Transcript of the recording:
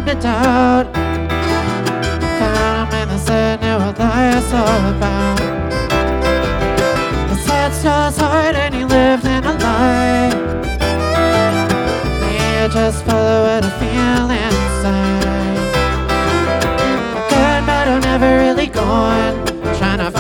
to doubt. Found him and they said, knew what life's all about. The sad stars hard and he lived in a lie. You just follow what I feel inside. Good, but I'm never really gone. Trying to